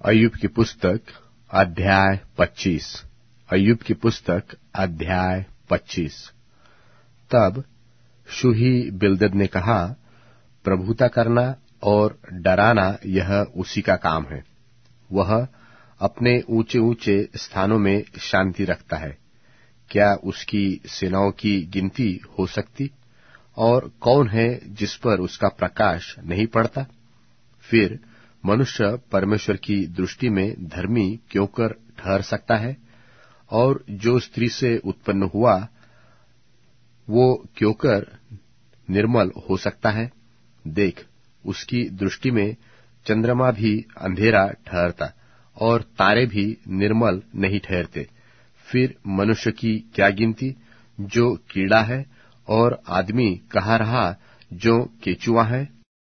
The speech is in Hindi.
अय्यूब की पुस्तक अध्याय 25। अय्यूब की पुस्तक अध्याय 25। तब शूही बिल्दद ने कहा, प्रभुता करना और डराना यह उसी का काम है। वह अपने ऊंचे ऊंचे स्थानों में शांति रखता है। क्या उसकी सेनाओं की गिनती हो सकती? और कौन है जिस पर उसका प्रकाश नहीं पड़ता? फिर मनुष्य परमेश्वर की दृष्टि में धर्मी क्यों कर ठहर सकता है? और जो स्त्री से उत्पन्न हुआ वो क्यों कर निर्मल हो सकता है? देख, उसकी दृष्टि में चंद्रमा भी अंधेरा ठहरता और तारे भी निर्मल नहीं ठहरते। फिर मनुष्य की क्या गिनती, जो कीड़ा है, और आदमी कहाँ रहा जो केचुआ है?